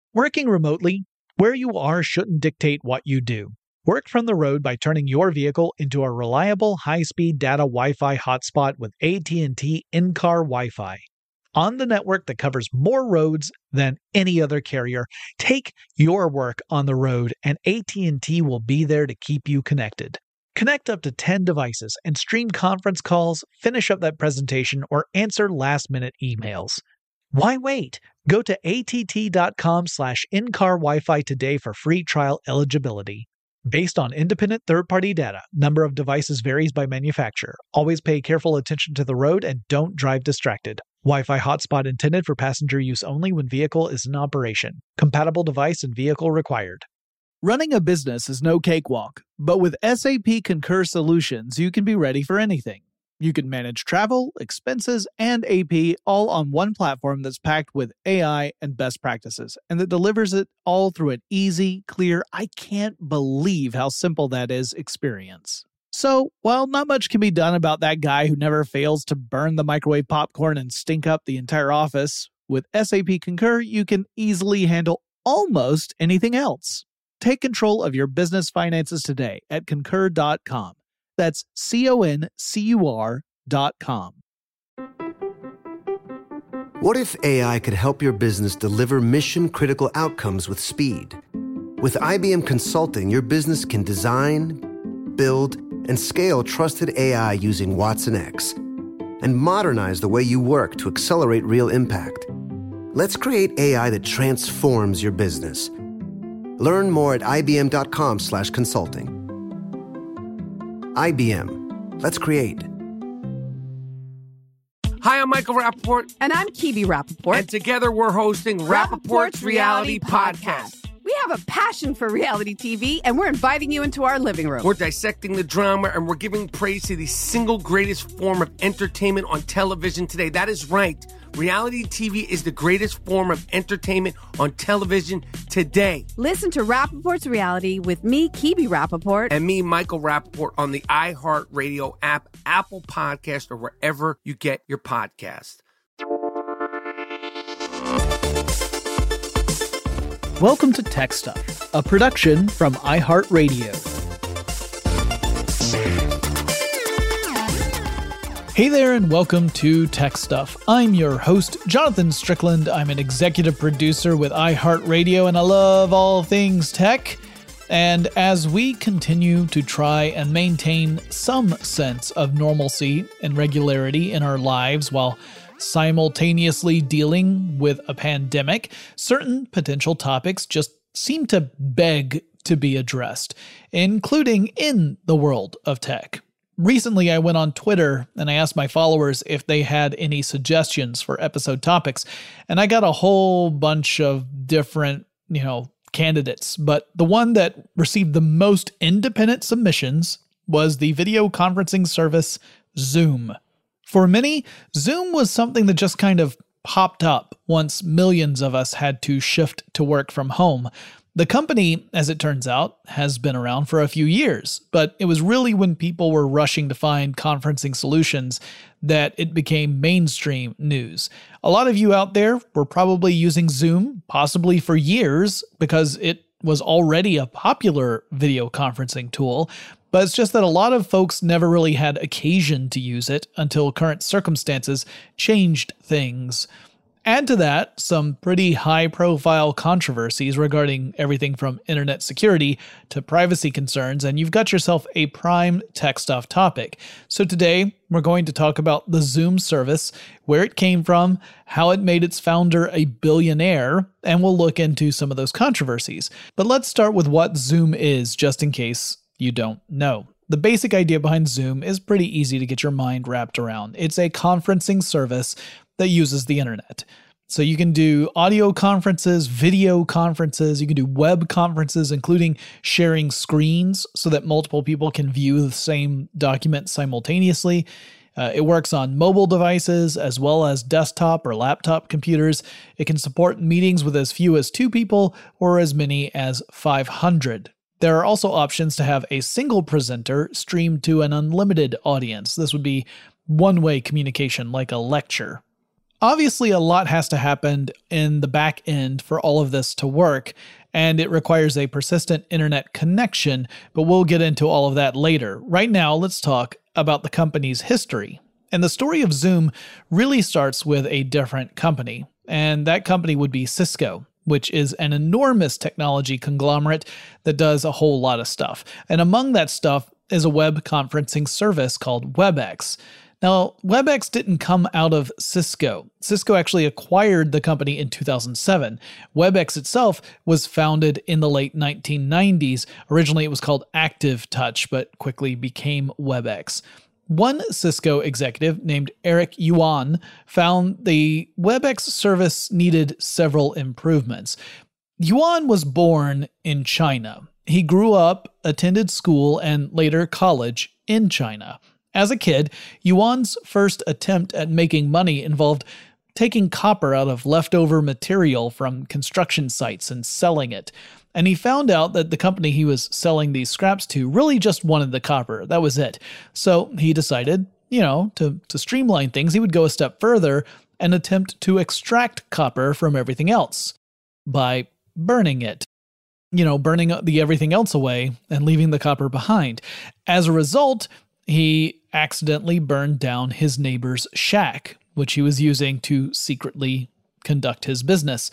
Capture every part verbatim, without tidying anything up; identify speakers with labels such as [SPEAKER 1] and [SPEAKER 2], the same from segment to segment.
[SPEAKER 1] Working remotely, where you are shouldn't dictate what you do. Work from the road by turning your vehicle into a reliable high-speed data Wi-Fi hotspot with A T and T in-car Wi-Fi. On the network that covers more roads than any other carrier, take your work on the road and A T and T will be there to keep you connected. Connect up to ten devices and stream conference calls, finish up that presentation, or answer last-minute emails. Why wait? Go to att.com slash in-car Wi-Fi today for free trial eligibility. Based on independent third-party data, number of devices varies by manufacturer. Always pay careful attention to the road and don't drive distracted. Wi-Fi hotspot intended for passenger use only when vehicle is in operation. Compatible device and vehicle required.
[SPEAKER 2] Running a business is no cakewalk, but with S A P Concur Solutions, you can be ready for anything. You can manage travel, expenses, and A P all on one platform that's packed with A I and best practices, and that delivers it all through an easy, clear, I can't believe how simple that is experience. So, while not much can be done about that guy who never fails to burn the microwave popcorn and stink up the entire office, with S A P Concur, you can easily handle almost anything else. Take control of your business finances today at concur dot com. That's C O N C U R dot com.
[SPEAKER 3] What if A I could help your business deliver mission-critical outcomes with speed? With I B M Consulting, your business can design, build, and scale trusted A I using Watson X and modernize the way you work to accelerate real impact. Let's create A I that transforms your business. Learn more at ibm.com slash consulting. I B M. Let's create.
[SPEAKER 4] Hi, I'm Michael Rappaport.
[SPEAKER 5] And I'm Kibi Rappaport.
[SPEAKER 4] And together we're hosting Rappaport's Reality Podcast.
[SPEAKER 5] We have a passion for reality T V, and we're inviting you into our living room.
[SPEAKER 4] We're dissecting the drama, and we're giving praise to the single greatest form of entertainment on television today. That is right. Reality T V is the greatest form of entertainment on television today.
[SPEAKER 5] Listen to Rappaport's Reality with me, Kibi Rappaport.
[SPEAKER 4] And me, Michael Rappaport, on the iHeartRadio app, Apple Podcast, or wherever you get your podcast.
[SPEAKER 2] Welcome to Tech Stuff, a production from iHeartRadio. Hey there and welcome to Tech Stuff. I'm your host, Jonathan Strickland. I'm an executive producer with iHeartRadio and I love all things tech. And as we continue to try and maintain some sense of normalcy and regularity in our lives while simultaneously dealing with a pandemic, certain potential topics just seem to beg to be addressed, including in the world of tech. Recently, I went on Twitter and I asked my followers if they had any suggestions for episode topics, and I got a whole bunch of different, you know, candidates, but the one that received the most independent submissions was the video conferencing service Zoom. For many, Zoom was something that just kind of popped up once millions of us had to shift to work from home. The company, as it turns out, has been around for a few years, but it was really when people were rushing to find conferencing solutions that it became mainstream news. A lot of you out there were probably using Zoom, possibly for years, because it was already a popular video conferencing tool, but it's just that a lot of folks never really had occasion to use it until current circumstances changed things. Add to that some pretty high-profile controversies regarding everything from internet security to privacy concerns, and you've got yourself a prime tech stuff topic. So today, we're going to talk about the Zoom service, where it came from, how it made its founder a billionaire, and we'll look into some of those controversies. But let's start with what Zoom is, just in case you don't know. The basic idea behind Zoom is pretty easy to get your mind wrapped around. It's a conferencing service that uses the internet. So you can do audio conferences, video conferences, you can do web conferences, including sharing screens so that multiple people can view the same document simultaneously. Uh, it works on mobile devices as well as desktop or laptop computers. It can support meetings with as few as two people or as many as five hundred. There are also options to have a single presenter streamed to an unlimited audience. This would be one-way communication like a lecture. Obviously, a lot has to happen in the back end for all of this to work, and it requires a persistent internet connection, but we'll get into all of that later. Right now, let's talk about the company's history. And the story of Zoom really starts with a different company, and that company would be Cisco, which is an enormous technology conglomerate that does a whole lot of stuff. And among that stuff is a web conferencing service called WebEx. Now, WebEx didn't come out of Cisco. Cisco actually acquired the company in two thousand seven. WebEx itself was founded in the late nineteen nineties. Originally, it was called ActiveTouch, but quickly became WebEx. One Cisco executive named Eric Yuan found the WebEx service needed several improvements. Yuan was born in China. He grew up, attended school, and later college in China. As a kid, Yuan's first attempt at making money involved taking copper out of leftover material from construction sites and selling it. And he found out that the company he was selling these scraps to really just wanted the copper. That was it. So he decided, you know, to, to streamline things, he would go a step further and attempt to extract copper from everything else by burning it. You know, burning the everything else away and leaving the copper behind. As a result, he accidentally burned down his neighbor's shack, which he was using to secretly conduct his business.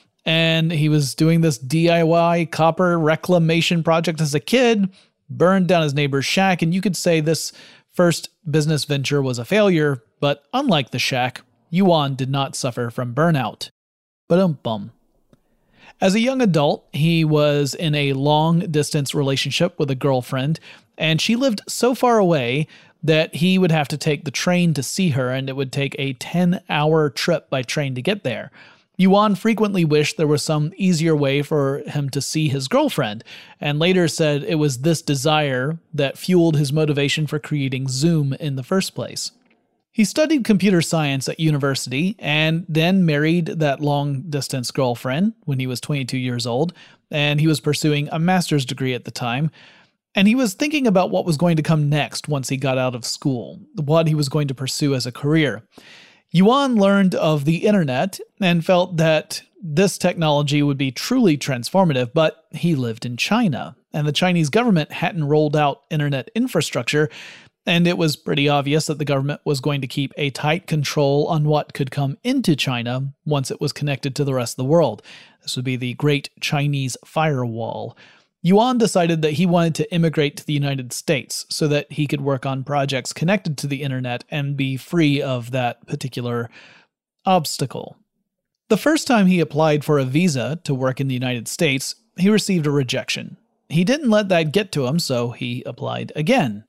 [SPEAKER 2] And he was doing this D I Y copper reclamation project as a kid, burned down his neighbor's shack, and you could say this first business venture was a failure, but unlike the shack, Yuan did not suffer from burnout. Ba-dum-bum. As a young adult, he was in a long-distance relationship with a girlfriend, and she lived so far away that he would have to take the train to see her, and it would take a ten-hour trip by train to get there. Yuan frequently wished there was some easier way for him to see his girlfriend, and later said it was this desire that fueled his motivation for creating Zoom in the first place. He studied computer science at university and then married that long-distance girlfriend when he was twenty-two years old, and he was pursuing a master's degree at the time. And he was thinking about what was going to come next once he got out of school, what he was going to pursue as a career. Yuan learned of the internet and felt that this technology would be truly transformative, but he lived in China, and the Chinese government hadn't rolled out internet infrastructure, and it was pretty obvious that the government was going to keep a tight control on what could come into China once it was connected to the rest of the world. This would be the Great Chinese Firewall. Yuan decided that he wanted to immigrate to the United States so that he could work on projects connected to the internet and be free of that particular obstacle. The first time he applied for a visa to work in the United States, he received a rejection. He didn't let that get to him, so he applied again.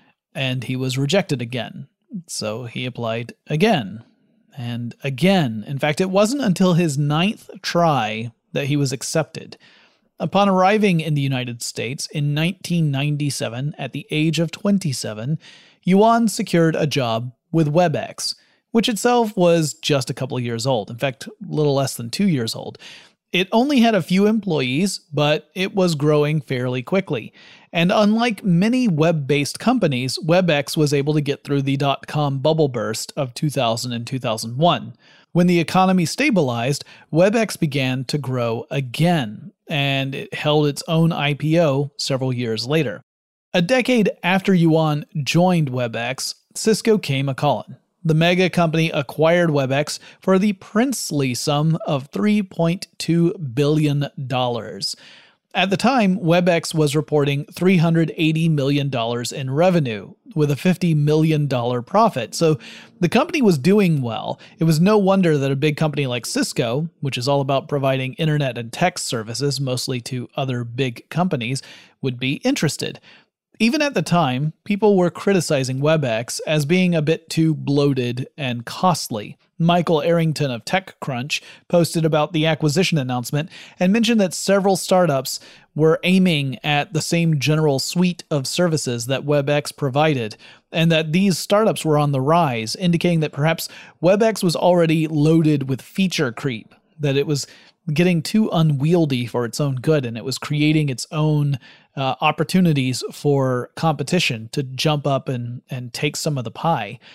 [SPEAKER 2] And he was rejected again. So he applied again and again. In fact, it wasn't until his ninth try that he was accepted. Upon arriving in the United States in nineteen ninety-seven, at the age of twenty-seven, Yuan secured a job with WebEx, which itself was just a couple of years old. In fact, a little less than two years old. It only had a few employees, but it was growing fairly quickly. And unlike many web-based companies, WebEx was able to get through the dot-com bubble burst of two thousand and two thousand one. When the economy stabilized, WebEx began to grow again, and it held its own I P O several years later. A decade after Yuan joined WebEx, Cisco came a-callin'. The mega company acquired WebEx for the princely sum of three point two billion dollars. At the time, WebEx was reporting three hundred eighty million dollars in revenue, with a fifty million dollars profit, so the company was doing well. It was no wonder that a big company like Cisco, which is all about providing internet and text services mostly to other big companies, would be interested. Even at the time, people were criticizing WebEx as being a bit too bloated and costly. Michael Arrington of TechCrunch posted about the acquisition announcement and mentioned that several startups were aiming at the same general suite of services that WebEx provided, and that these startups were on the rise, indicating that perhaps WebEx was already loaded with feature creep, that it was getting too unwieldy for its own good, and it was creating its own uh, opportunities for competition to jump up and, and take some of the pie.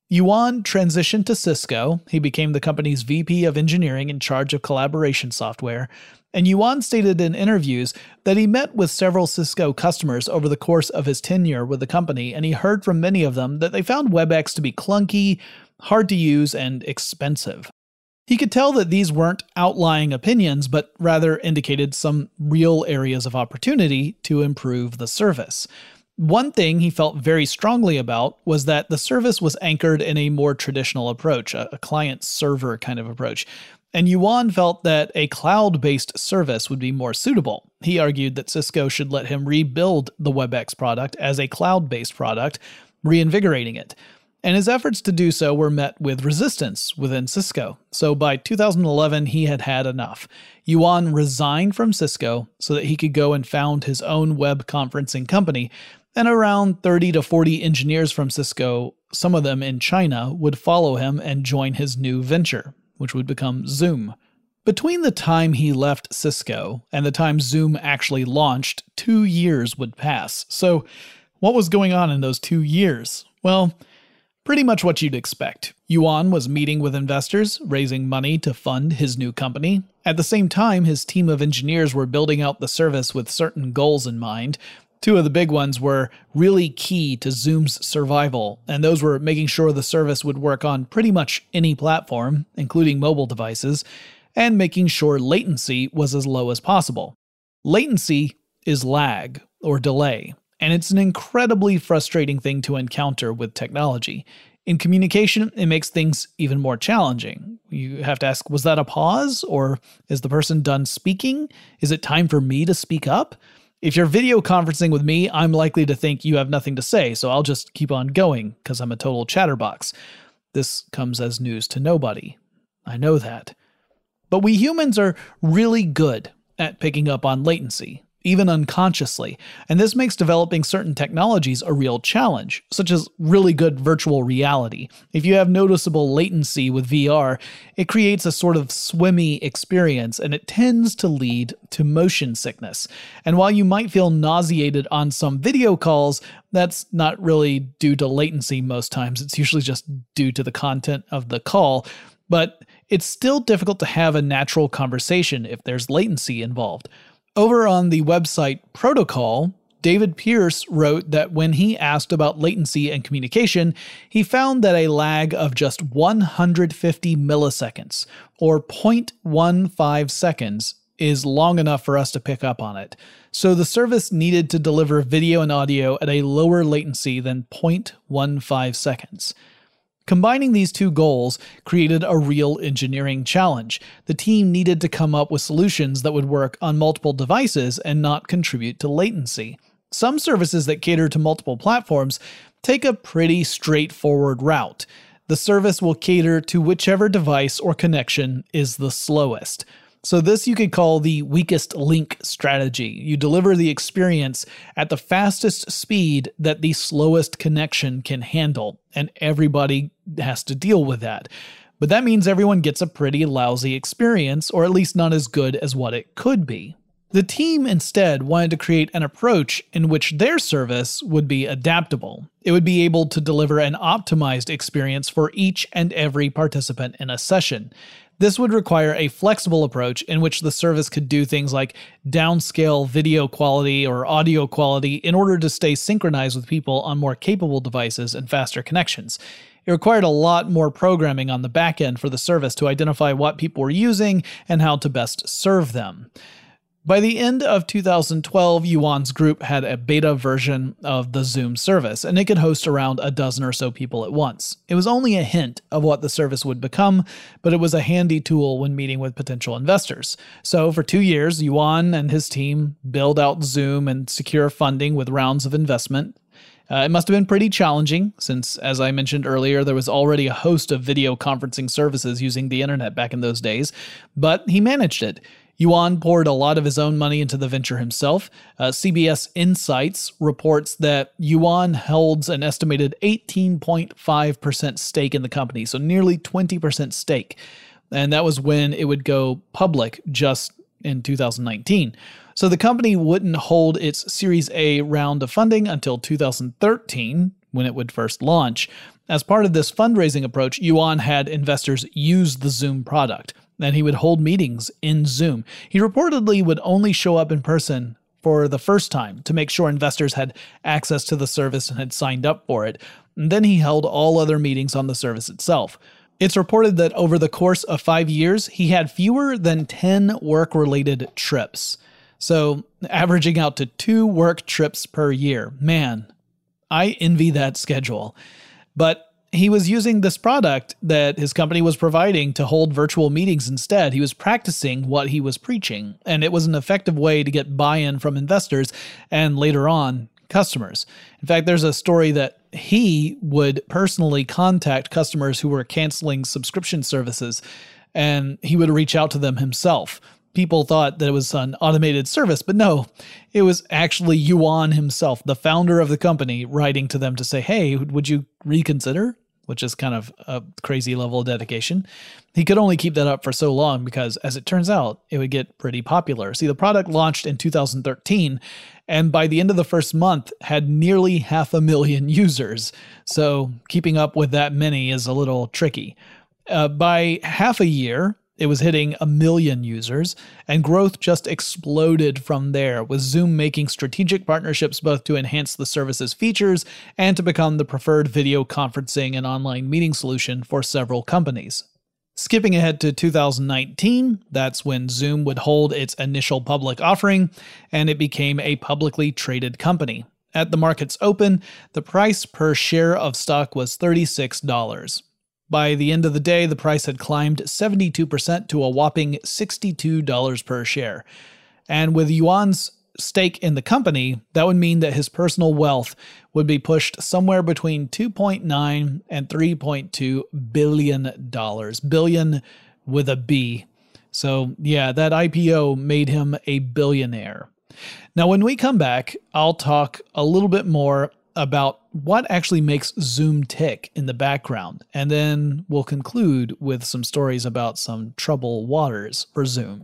[SPEAKER 2] Yuan transitioned to Cisco. He became the company's V P of engineering in charge of collaboration software. And Yuan stated in interviews that he met with several Cisco customers over the course of his tenure with the company, and he heard from many of them that they found WebEx to be clunky, hard to use, and expensive. He could tell that these weren't outlying opinions, but rather indicated some real areas of opportunity to improve the service. One thing he felt very strongly about was that the service was anchored in a more traditional approach, a client-server kind of approach. And Yuan felt that a cloud-based service would be more suitable. He argued that Cisco should let him rebuild the WebEx product as a cloud-based product, reinvigorating it. And his efforts to do so were met with resistance within Cisco. So by two thousand eleven, he had had enough. Yuan resigned from Cisco so that he could go and found his own web conferencing company, and around thirty to forty engineers from Cisco, some of them in China, would follow him and join his new venture, which would become Zoom. Between the time he left Cisco and the time Zoom actually launched, two years would pass. So what was going on in those two years? Well, pretty much what you'd expect. Yuan was meeting with investors, raising money to fund his new company. At the same time, his team of engineers were building out the service with certain goals in mind. Two of the big ones were really key to Zoom's survival, and those were making sure the service would work on pretty much any platform, including mobile devices, and making sure latency was as low as possible. Latency is lag, or delay, and it's an incredibly frustrating thing to encounter with technology. In communication, it makes things even more challenging. You have to ask, was that a pause? Or is the person done speaking? Is it time for me to speak up? If you're video conferencing with me, I'm likely to think you have nothing to say, so I'll just keep on going because I'm a total chatterbox. This comes as news to nobody. I know that. But we humans are really good at picking up on latency, even unconsciously, and this makes developing certain technologies a real challenge, such as really good virtual reality. If you have noticeable latency with V R, it creates a sort of swimmy experience, and it tends to lead to motion sickness. And while you might feel nauseated on some video calls, that's not really due to latency most times. It's usually just due to the content of the call, but it's still difficult to have a natural conversation if there's latency involved. Over on the website Protocol, David Pierce wrote that when he asked about latency and communication, he found that a lag of just one hundred fifty milliseconds, or zero point one five seconds, is long enough for us to pick up on it. So the service needed to deliver video and audio at a lower latency than zero point one five seconds. Combining these two goals created a real engineering challenge. The team needed to come up with solutions that would work on multiple devices and not contribute to latency. Some services that cater to multiple platforms take a pretty straightforward route. The service will cater to whichever device or connection is the slowest. So this you could call the weakest link strategy. You deliver the experience at the fastest speed that the slowest connection can handle, and everybody has to deal with that. But that means everyone gets a pretty lousy experience, or at least not as good as what it could be. The team instead wanted to create an approach in which their service would be adaptable. It would be able to deliver an optimized experience for each and every participant in a session. This would require a flexible approach in which the service could do things like downscale video quality or audio quality in order to stay synchronized with people on more capable devices and faster connections. It required a lot more programming on the back end for the service to identify what people were using and how to best serve them. By the end of two thousand twelve, Yuan's group had a beta version of the Zoom service, and it could host around a dozen or so people at once. It was only a hint of what the service would become, but it was a handy tool when meeting with potential investors. So for two years, Yuan and his team build out Zoom and secure funding with rounds of investment. Uh, it must have been pretty challenging, since, as I mentioned earlier, there was already a host of video conferencing services using the internet back in those days, but he managed it. Yuan poured a lot of his own money into the venture himself. Uh, C B S Insights reports that Yuan holds an estimated eighteen point five percent stake in the company, so nearly twenty percent stake. And that was when it would go public just in two thousand nineteen. So the company wouldn't hold its Series A round of funding until two thousand thirteen, when it would first launch. As part of this fundraising approach, Yuan had investors use the Zoom product, and he would hold meetings in Zoom. He reportedly would only show up in person for the first time to make sure investors had access to the service and had signed up for it. And then he held all other meetings on the service itself. It's reported that over the course of five years, he had fewer than ten work-related trips. So averaging out to two work trips per year. Man, I envy that schedule. But he was using this product that his company was providing to hold virtual meetings instead. He was practicing what he was preaching, and it was an effective way to get buy-in from investors and later on, customers. In fact, there's a story that he would personally contact customers who were canceling subscription services, and he would reach out to them himself. People thought that it was an automated service, but no, it was actually Yuan himself, the founder of the company, writing to them to say, hey, would you reconsider? Which is kind of a crazy level of dedication. He could only keep that up for so long because, as it turns out, it would get pretty popular. See, the product launched in two thousand thirteen, and by the end of the first month, had nearly half a million users. So keeping up with that many is a little tricky. Uh, by half a year, it was hitting a million users, and growth just exploded from there, with Zoom making strategic partnerships both to enhance the service's features and to become the preferred video conferencing and online meeting solution for several companies. Skipping ahead to two thousand nineteen, that's when Zoom would hold its initial public offering, and it became a publicly traded company. At the market's open, the price per share of stock was thirty-six dollars. By the end of the day, the price had climbed seventy-two percent to a whopping sixty-two dollars per share. And with Yuan's stake in the company, that would mean that his personal wealth would be pushed somewhere between two point nine and three point two billion dollars. Billion with a B. So yeah, that I P O made him a billionaire. Now, when we come back, I'll talk a little bit more about what actually makes Zoom tick in the background, and then we'll conclude with some stories about some troubled waters for Zoom.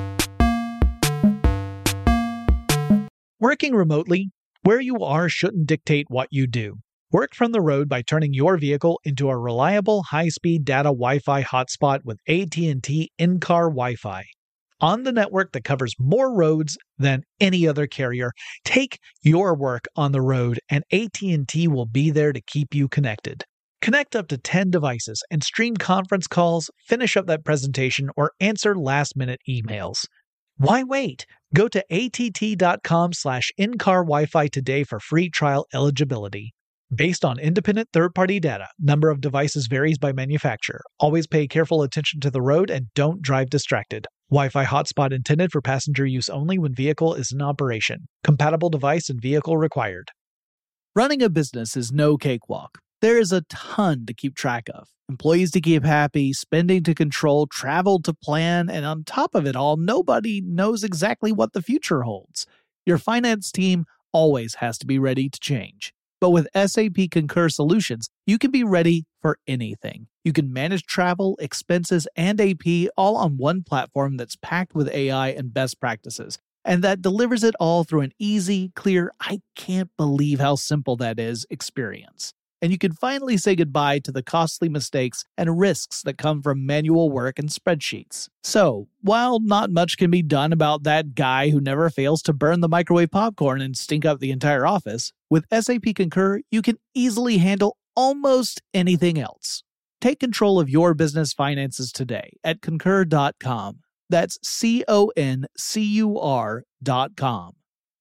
[SPEAKER 1] Working remotely, where you are shouldn't dictate what you do. Work from the road by turning your vehicle into a reliable high-speed data Wi-Fi hotspot with A T and T in-car Wi-Fi. On the network that covers more roads than any other carrier, take your work on the road and A T and T will be there to keep you connected. Connect up to ten devices and stream conference calls, finish up that presentation, or answer last-minute emails. Why wait? Go to att.com slash in-car Wi-Fi today for free trial eligibility. Based on independent third-party data, number of devices varies by manufacturer. Always pay careful attention to the road and don't drive distracted. Wi-Fi hotspot intended for passenger use only when vehicle is in operation. Compatible device and vehicle required.
[SPEAKER 2] Running a business is no cakewalk. There is a ton to keep track of. Employees to keep happy, spending to control, travel to plan, and on top of it all, nobody knows exactly what the future holds. Your finance team always has to be ready to change. But with S A P Concur Solutions, you can be ready for anything. You can manage travel, expenses, and A P all on one platform that's packed with A I and best practices, and that delivers it all through an easy, clear, I can't believe how simple that is experience. And you can finally say goodbye to the costly mistakes and risks that come from manual work and spreadsheets. So, while not much can be done about that guy who never fails to burn the microwave popcorn and stink up the entire office, with S A P Concur, you can easily handle almost anything else. Take control of your business finances today at concur dot com. That's C O N C U R dot com.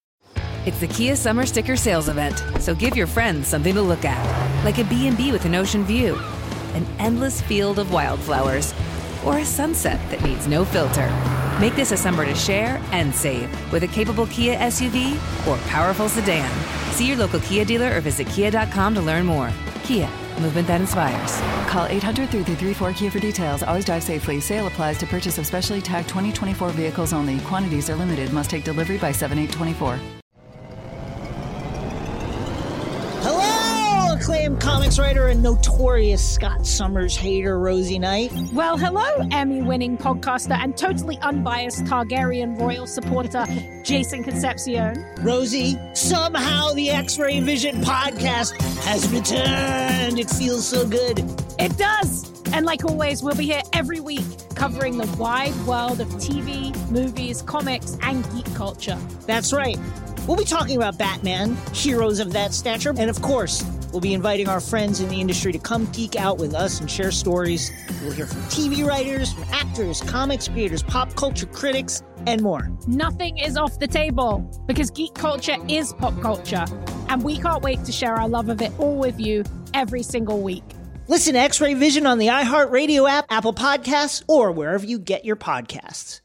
[SPEAKER 5] It's the Kia Summer Sticker Sales Event, so give your friends something to look at, like a B and B with an ocean view, an endless field of wildflowers, or a sunset that needs no filter. Make this a summer to share and save with a capable Kia S U V or powerful sedan. See your local Kia dealer or visit kia dot com to learn more. Kia, movement that inspires.
[SPEAKER 6] Call eight hundred, three three three, four K I A for details. Always drive safely. Sale applies to purchase of specially tagged twenty twenty-four vehicles only. Quantities are limited. Must take delivery by seven eight twenty-four.
[SPEAKER 7] Hello! acclaimed comics writer and notorious Scott Summers hater, Rosie Knight.
[SPEAKER 8] Well, hello, Emmy-winning podcaster and totally unbiased Targaryen royal supporter, Jason Concepcion.
[SPEAKER 7] Rosie, somehow the X-Ray Vision podcast has returned. It feels so good.
[SPEAKER 8] It does. And like always, we'll be here every week covering the wide world of T V, movies, comics, and geek culture.
[SPEAKER 7] That's right. We'll be talking about Batman, heroes of that stature, and of course, we'll be inviting our friends in the industry to come geek out with us and share stories. We'll hear from T V writers, from actors, comics creators, pop culture critics, and more.
[SPEAKER 8] Nothing is off the table because geek culture is pop culture, and we can't wait to share our love of it all with you every single week.
[SPEAKER 7] Listen to X-Ray Vision on the iHeartRadio app, Apple Podcasts, or wherever you get your podcasts.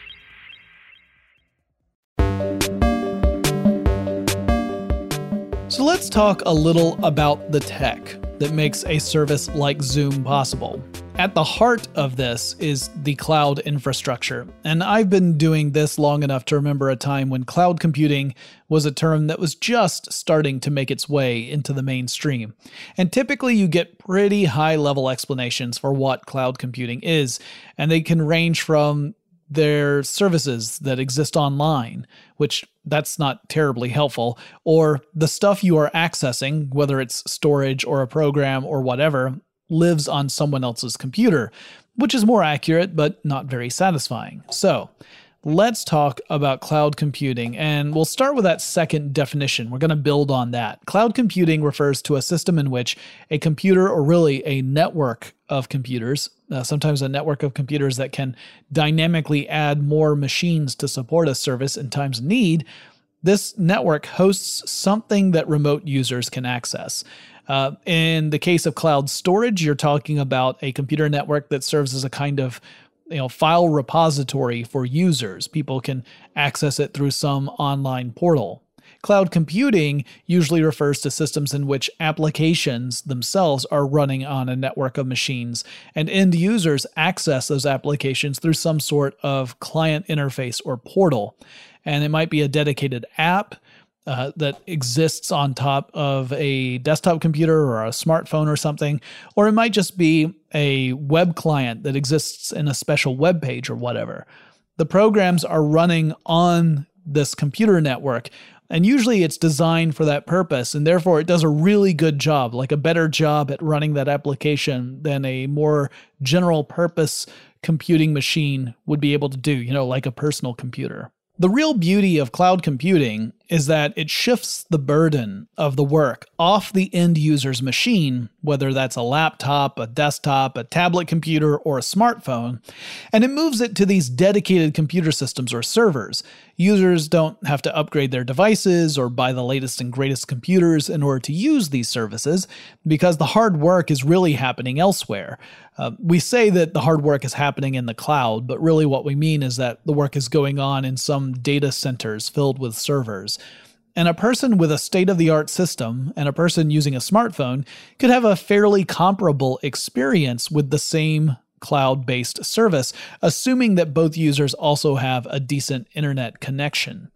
[SPEAKER 2] So let's talk a little about the tech that makes a service like Zoom possible. At the heart of this is the cloud infrastructure, and I've been doing this long enough to remember a time when cloud computing was a term that was just starting to make its way into the mainstream. And typically you get pretty high-level explanations for what cloud computing is, and they can range from their services that exist online, which that's not terribly helpful, or the stuff you are accessing, whether it's storage or a program or whatever, lives on someone else's computer, which is more accurate but not very satisfying. So let's talk about cloud computing, and we'll start with that second definition. We're going to build on that. Cloud computing refers to a system in which a computer, or really a network of computers, uh, sometimes a network of computers that can dynamically add more machines to support a service in times of need, this network hosts something that remote users can access. Uh, in the case of cloud storage, you're talking about a computer network that serves as a kind of you know, file repository for users. People can access it through some online portal. Cloud computing usually refers to systems in which applications themselves are running on a network of machines, and end users access those applications through some sort of client interface or portal. And it might be a dedicated app Uh, that exists on top of a desktop computer or a smartphone or something, or it might just be a web client that exists in a special web page or whatever. The programs are running on this computer network, and usually it's designed for that purpose, and therefore it does a really good job, like a better job at running that application than a more general purpose computing machine would be able to do, you know, like a personal computer. The real beauty of cloud computing is that it shifts the burden of the work off the end user's machine, whether that's a laptop, a desktop, a tablet computer, or a smartphone, and it moves it to these dedicated computer systems or servers. Users don't have to upgrade their devices or buy the latest and greatest computers in order to use these services, because the hard work is really happening elsewhere. Uh, we say that the hard work is happening in the cloud, but really what we mean is that the work is going on in some data centers filled with servers. And a person with a state-of-the-art system and a person using a smartphone could have a fairly comparable experience with the same cloud-based service, assuming that both users also have a decent internet connection.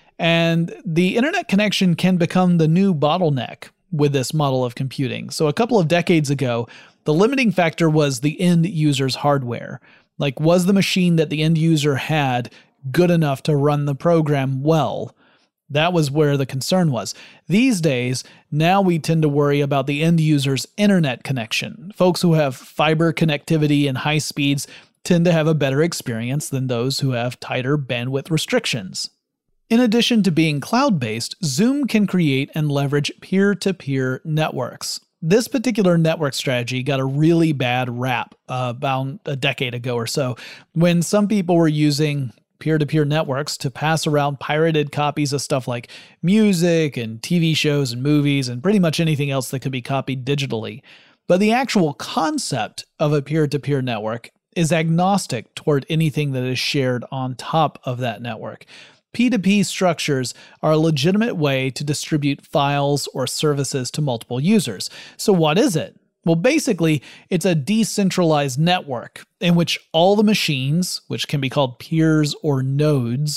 [SPEAKER 2] And the internet connection can become the new bottleneck with this model of computing. So a couple of decades ago, the limiting factor was the end user's hardware. Like, was the machine that the end user had good enough to run the program well? That was where the concern was. These days, now we tend to worry about the end user's internet connection. Folks who have fiber connectivity and high speeds tend to have a better experience than those who have tighter bandwidth restrictions. In addition to being cloud-based, Zoom can create and leverage peer-to-peer networks. This particular network strategy got a really bad rap uh, about a decade ago or so, when some people were using peer-to-peer networks to pass around pirated copies of stuff like music and T V shows and movies and pretty much anything else that could be copied digitally. But the actual concept of a peer-to-peer network is agnostic toward anything that is shared on top of that network. P two P structures are a legitimate way to distribute files or services to multiple users. So what is it? Well, basically, it's a decentralized network in which all the machines, which can be called peers or nodes,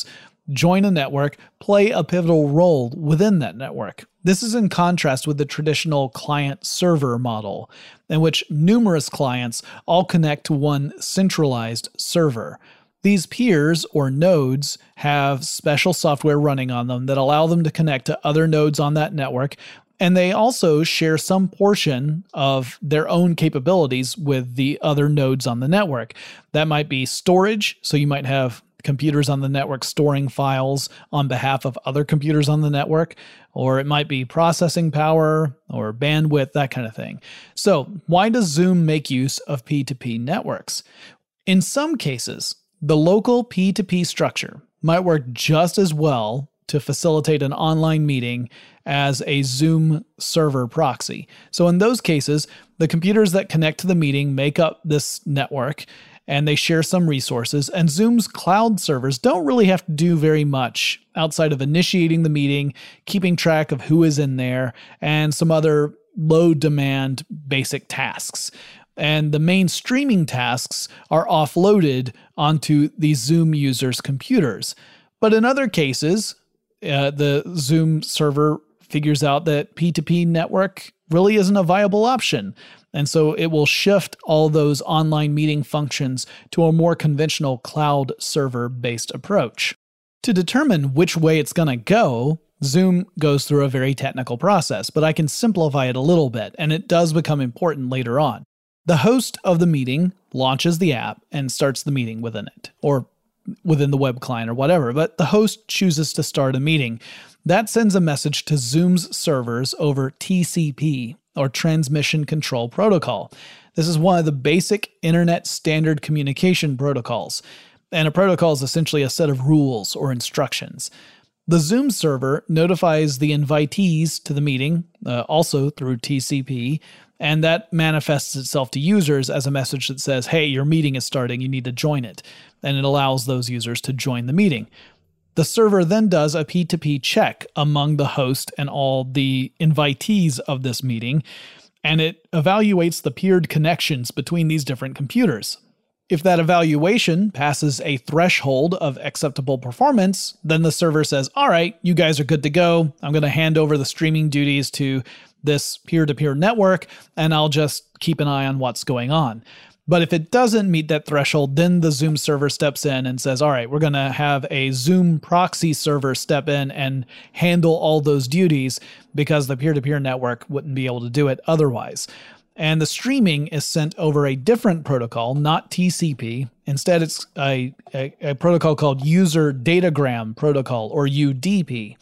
[SPEAKER 2] join a network, play a pivotal role within that network. This is in contrast with the traditional client-server model, in which numerous clients all connect to one centralized server. These peers, or nodes, have special software running on them that allow them to connect to other nodes on that network, and they also share some portion of their own capabilities with the other nodes on the network. That might be storage, so you might have computers on the network storing files on behalf of other computers on the network, or it might be processing power or bandwidth, that kind of thing. So why does Zoom make use of P two P networks? In some cases, the local P two P structure might work just as well to facilitate an online meeting as a Zoom server proxy. So in those cases, the computers that connect to the meeting make up this network, and they share some resources, and Zoom's cloud servers don't really have to do very much outside of initiating the meeting, keeping track of who is in there, and some other low-demand basic tasks. And the main streaming tasks are offloaded onto the Zoom users' computers. But in other cases, uh, the Zoom server figures out that P two P network really isn't a viable option. And so it will shift all those online meeting functions to a more conventional cloud server-based approach. To determine which way it's going to go, Zoom goes through a very technical process, but I can simplify it a little bit, and it does become important later on. The host of the meeting launches the app and starts the meeting within it, or within the web client or whatever, but the host chooses to start a meeting. That sends a message to Zoom's servers over T C P, or Transmission Control Protocol. This is one of the basic internet standard communication protocols, and a protocol is essentially a set of rules or instructions. The Zoom server notifies the invitees to the meeting, uh, also through T C P, and that manifests itself to users as a message that says, hey, your meeting is starting, you need to join it. And it allows those users to join the meeting. The server then does a P two P check among the host and all the invitees of this meeting, and it evaluates the peered connections between these different computers. If that evaluation passes a threshold of acceptable performance, then the server says, all right, you guys are good to go. I'm going to hand over the streaming duties to this peer-to-peer network, and I'll just keep an eye on what's going on. But if it doesn't meet that threshold, then the Zoom server steps in and says, all right, we're going to have a Zoom proxy server step in and handle all those duties because the peer-to-peer network wouldn't be able to do it otherwise. And the streaming is sent over a different protocol, not T C P. Instead, it's a, a, a protocol called User Datagram Protocol, or U D P.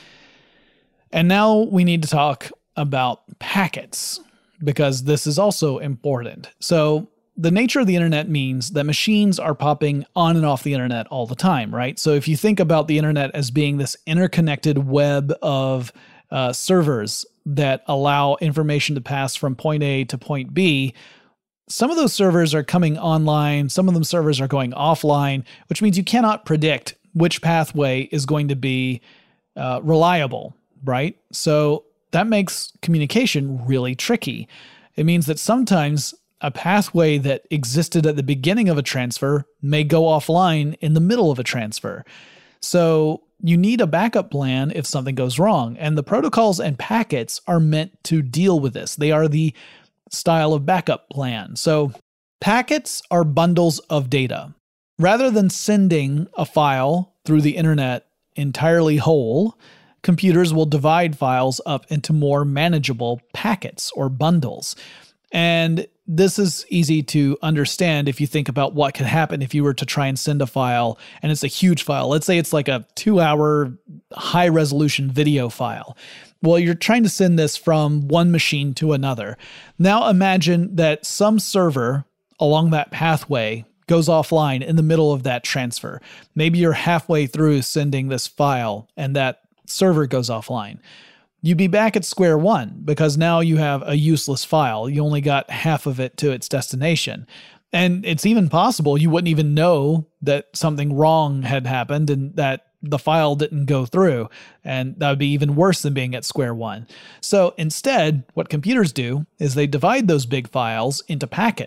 [SPEAKER 2] And now we need to talk about packets, because this is also important. So the nature of the internet means that machines are popping on and off the internet all the time, right? So if you think about the internet as being this interconnected web of uh, servers that allow information to pass from point A to point B, some of those servers are coming online, some of them servers are going offline, which means you cannot predict which pathway is going to be uh, reliable, right? So that makes communication really tricky. It means that sometimes a pathway that existed at the beginning of a transfer may go offline in the middle of a transfer. So you need a backup plan if something goes wrong. And the protocols and packets are meant to deal with this. They are the style of backup plan. So packets are bundles of data. Rather than sending a file through the internet entirely whole, computers will divide files up into more manageable packets or bundles. And this is easy to understand if you think about what could happen if you were to try and send a file, and it's a huge file. Let's say it's like a two-hour high-resolution video file. Well, you're trying to send this from one machine to another. Now imagine that some server along that pathway goes offline in the middle of that transfer. Maybe you're halfway through sending this file, and that server goes offline. You'd be back at square one because now you have a useless file. You only got half of it to its destination. And it's even possible you wouldn't even know that something wrong had happened and that the file didn't go through. And that would be even worse than being at square one. So instead, what computers do is they divide those big files into packets.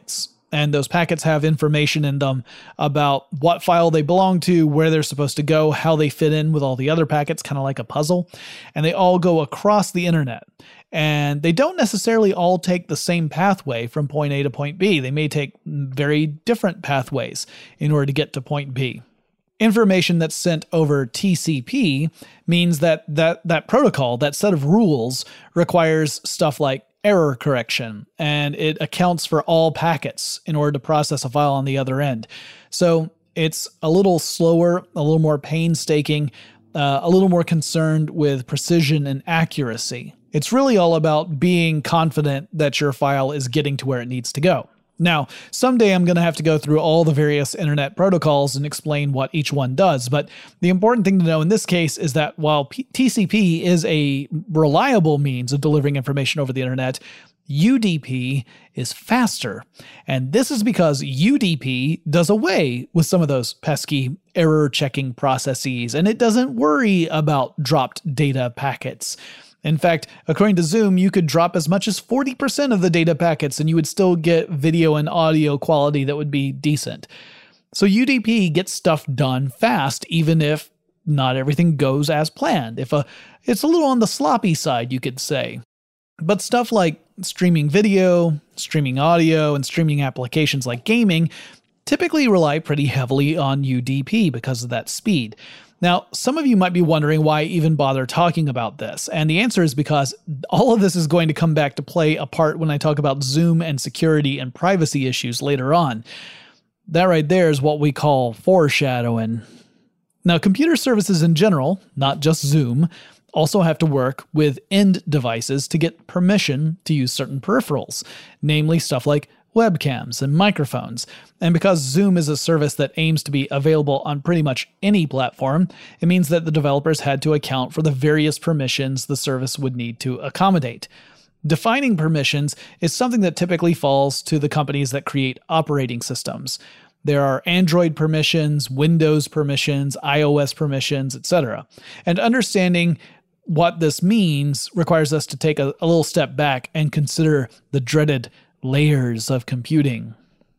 [SPEAKER 2] and those packets have information in them about what file they belong to, where they're supposed to go, how they fit in with all the other packets, kind of like a puzzle, and they all go across the internet. And they don't necessarily all take the same pathway from point A to point B. They may take very different pathways in order to get to point B. Information that's sent over T C P means that that, that protocol, that set of rules, requires stuff like error correction, and it accounts for all packets in order to process a file on the other end. So it's a little slower, a little more painstaking, uh, a little more concerned with precision and accuracy. It's really all about being confident that your file is getting to where it needs to go. Now, someday I'm going to have to go through all the various internet protocols and explain what each one does, but the important thing to know in this case is that while P- T C P is a reliable means of delivering information over the internet, U D P is faster. And this is because U D P does away with some of those pesky error checking processes, and it doesn't worry about dropped data packets. In fact, according to Zoom, you could drop as much as forty percent of the data packets and you would still get video and audio quality that would be decent. So U D P gets stuff done fast, even if not everything goes as planned. If a, it's a little on the sloppy side, you could say. But stuff like streaming video, streaming audio, and streaming applications like gaming typically rely pretty heavily on U D P because of that speed. Now, some of you might be wondering why I even bother talking about this, and the answer is because all of this is going to come back to play a part when I talk about Zoom and security and privacy issues later on. That right there is what we call foreshadowing. Now, computer services in general, not just Zoom, also have to work with end devices to get permission to use certain peripherals, namely stuff like webcams and microphones. And because Zoom is a service that aims to be available on pretty much any platform, it means that the developers had to account for the various permissions the service would need to accommodate. Defining permissions is something that typically falls to the companies that create operating systems. There are Android permissions, Windows permissions, iOS permissions, et cetera. And understanding what this means requires us to take a, a little step back and consider the dreaded layers of computing.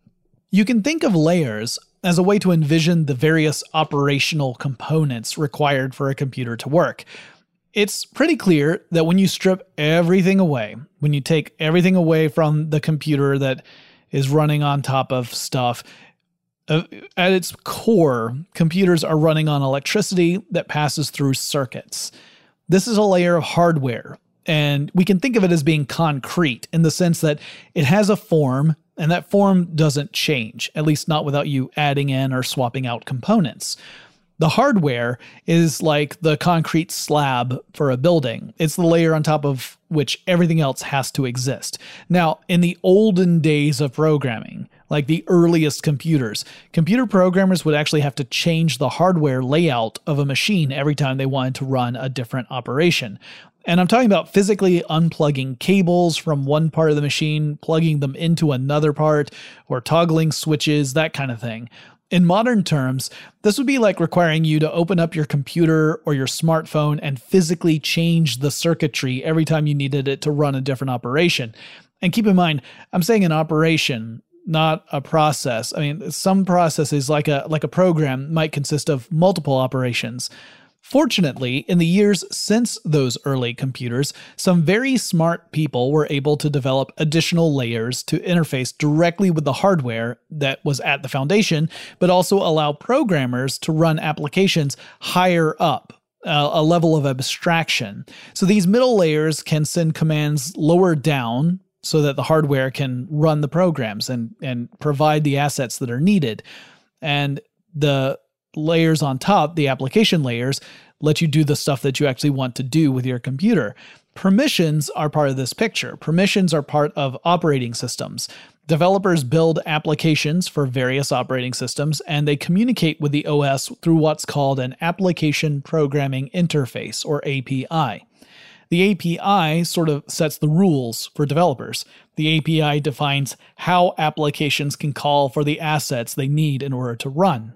[SPEAKER 2] You can think of layers as a way to envision the various operational components required for a computer to work. It's pretty clear that when you strip everything away, when you take everything away from the computer that is running on top of stuff, uh, at its core, computers are running on electricity that passes through circuits. This is a layer of hardware. And we can think of it as being concrete in the sense that it has a form, and that form doesn't change, at least not without you adding in or swapping out components. The hardware is like the concrete slab for a building. It's the layer on top of which everything else has to exist. Now, in the olden days of programming, like the earliest computers, computer programmers would actually have to change the hardware layout of a machine every time they wanted to run a different operation. And I'm talking about physically unplugging cables from one part of the machine, plugging them into another part, or toggling switches, that kind of thing. In modern terms, this would be like requiring you to open up your computer or your smartphone and physically change the circuitry every time you needed it to run a different operation. And keep in mind, I'm saying an operation, not a process. I mean, some processes, like a like a program, might consist of multiple operations. Fortunately, in the years since those early computers, some very smart people were able to develop additional layers to interface directly with the hardware that was at the foundation, but also allow programmers to run applications higher up, uh, a level of abstraction. So these middle layers can send commands lower down so that the hardware can run the programs and, and provide the assets that are needed. And the layers on top, the application layers, let you do the stuff that you actually want to do with your computer. Permissions are part of this picture. Permissions are part of operating systems. Developers build applications for various operating systems, and they communicate with the O S through what's called an Application Programming Interface, or A P I. The A P I sort of sets the rules for developers. The A P I defines how applications can call for the assets they need in order to run.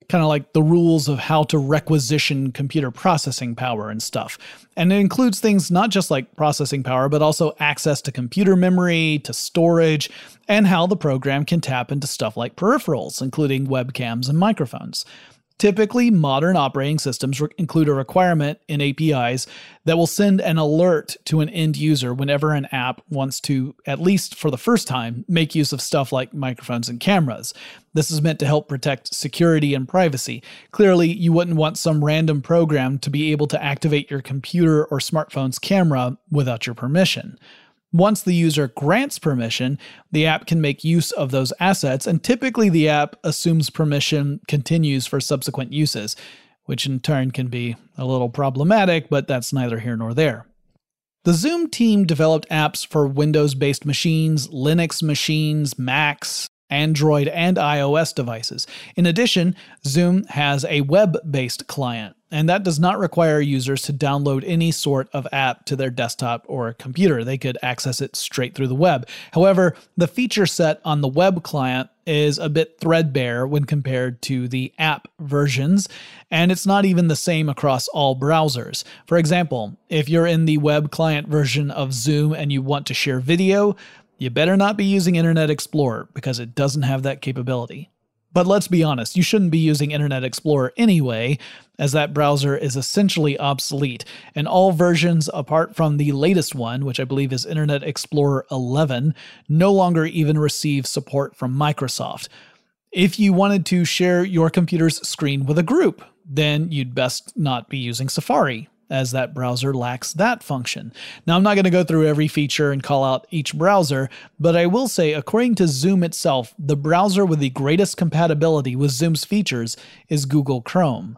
[SPEAKER 2] kind of like the rules of how to requisition computer processing power and stuff. And it includes things not just like processing power, but also access to computer memory, to storage, and how the program can tap into stuff like peripherals, including webcams and microphones. Typically, modern operating systems re- include a requirement in A P Is that will send an alert to an end user whenever an app wants to, at least for the first time, make use of stuff like microphones and cameras. This is meant to help protect security and privacy. Clearly, you wouldn't want some random program to be able to activate your computer or smartphone's camera without your permission. Once the user grants permission, the app can make use of those assets, and typically the app assumes permission continues for subsequent uses, which in turn can be a little problematic, but that's neither here nor there. The Zoom team developed apps for Windows-based machines, Linux machines, Macs, Android, and iOS devices. In addition, Zoom has a web-based client, and that does not require users to download any sort of app to their desktop or computer. They could access it straight through the web. However, the feature set on the web client is a bit threadbare when compared to the app versions, and it's not even the same across all browsers. For example, if you're in the web client version of Zoom and you want to share video, you better not be using Internet Explorer because it doesn't have that capability. But let's be honest, you shouldn't be using Internet Explorer anyway, as that browser is essentially obsolete, and all versions apart from the latest one, which I believe is Internet Explorer eleven, no longer even receive support from Microsoft. If you wanted to share your computer's screen with a group, then you'd best not be using Safari, as that browser lacks that function. Now, I'm not going to go through every feature and call out each browser, but I will say, according to Zoom itself, the browser with the greatest compatibility with Zoom's features is Google Chrome.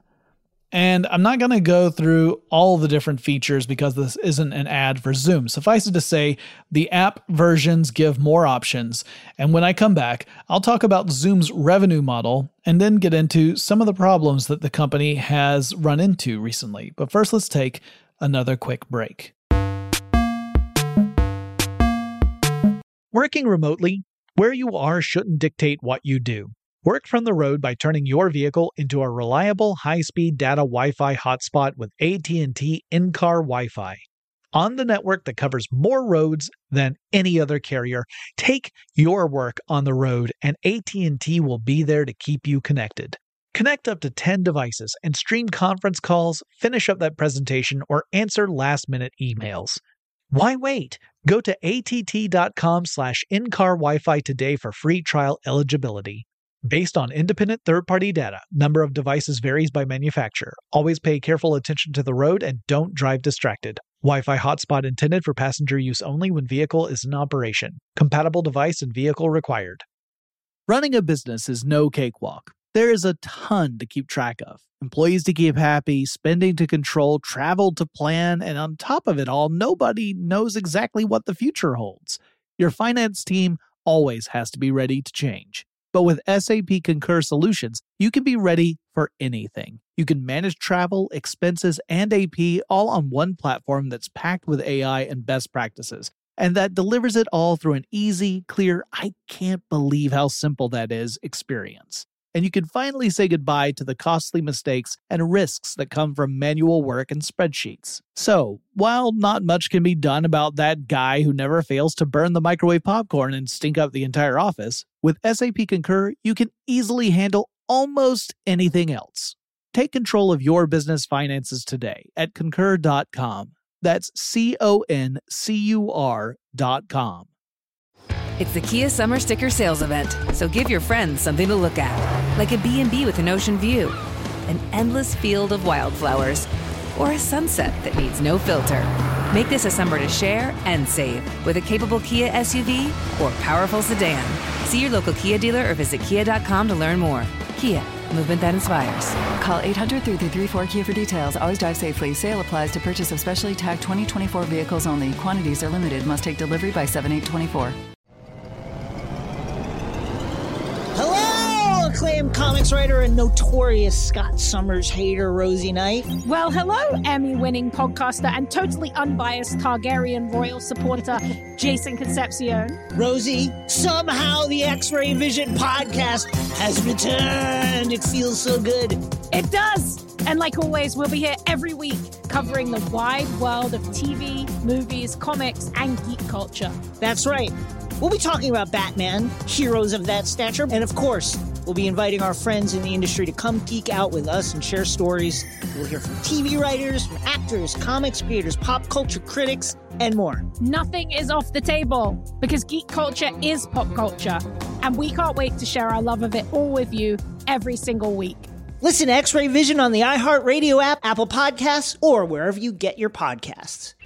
[SPEAKER 2] And I'm not going to go through all the different features because this isn't an ad for Zoom. Suffice it to say, the app versions give more options. And when I come back, I'll talk about Zoom's revenue model and then get into some of the problems that the company has run into recently. But first, let's take another quick break.
[SPEAKER 1] Working remotely, where you are shouldn't dictate what you do. Work from the road by turning your vehicle into a reliable high-speed data Wi-Fi hotspot with A T and T in-car Wi-Fi. On the network that covers more roads than any other carrier, take your work on the road and A T and T will be there to keep you connected. Connect up to ten devices and stream conference calls, finish up that presentation, or answer last-minute emails. Why wait? Go to att.com slash in-car Wi-Fi today for free trial eligibility. Based on independent third-party data, number of devices varies by manufacturer. Always pay careful attention to the road and don't drive distracted. Wi-Fi hotspot intended for passenger use only when vehicle is in operation. Compatible device and vehicle required.
[SPEAKER 9] Running a business is no cakewalk. There is a ton to keep track of. Employees to keep happy, spending to control, travel to plan, and on top of it all, nobody knows exactly what the future holds. Your finance team always has to be ready to change. But with S A P Concur Solutions, you can be ready for anything. You can manage travel, expenses, and A P all on one platform that's packed with A I and best practices, and that delivers it all through an easy, clear, I can't believe how simple that is experience. And you can finally say goodbye to the costly mistakes and risks that come from manual work and spreadsheets. So, while not much can be done about that guy who never fails to burn the microwave popcorn and stink up the entire office, with S A P Concur, you can easily handle almost anything else. Take control of your business finances today at concur dot com. That's C O N C U R dot com.
[SPEAKER 5] It's the Kia Summer Sticker Sales Event, so give your friends something to look at, like a B and B with an ocean view, an endless field of wildflowers, or a sunset that needs no filter. Make this a summer to share and save with a capable Kia S U V or powerful sedan. See your local Kia dealer or visit kia dot com to learn more. Kia, movement that inspires.
[SPEAKER 6] Call eight hundred, three three three, four K I A for details. Always drive safely. Sale applies to purchase of specially tagged twenty twenty-four vehicles only. Quantities are limited. Must take delivery by seven eight twenty-four.
[SPEAKER 7] Hello, am comics writer and notorious Scott Summers hater, Rosie Knight.
[SPEAKER 8] Well, hello, Emmy-winning podcaster and totally unbiased Targaryen royal supporter, Jason Concepcion.
[SPEAKER 7] Rosie, somehow the X-Ray Vision podcast has returned. It feels so good.
[SPEAKER 8] It does. And like always, we'll be here every week covering the wide world of T V, movies, comics, and geek culture.
[SPEAKER 7] That's right. We'll be talking about Batman, heroes of that stature, and of course, we'll be inviting our friends in the industry to come geek out with us and share stories. We'll hear from T V writers, from actors, comics creators, pop culture critics, and more.
[SPEAKER 8] Nothing is off the table because geek culture is pop culture, and we can't wait to share our love of it all with you every single week.
[SPEAKER 7] Listen to X-Ray Vision on the iHeartRadio app, Apple Podcasts, or wherever you get your podcasts.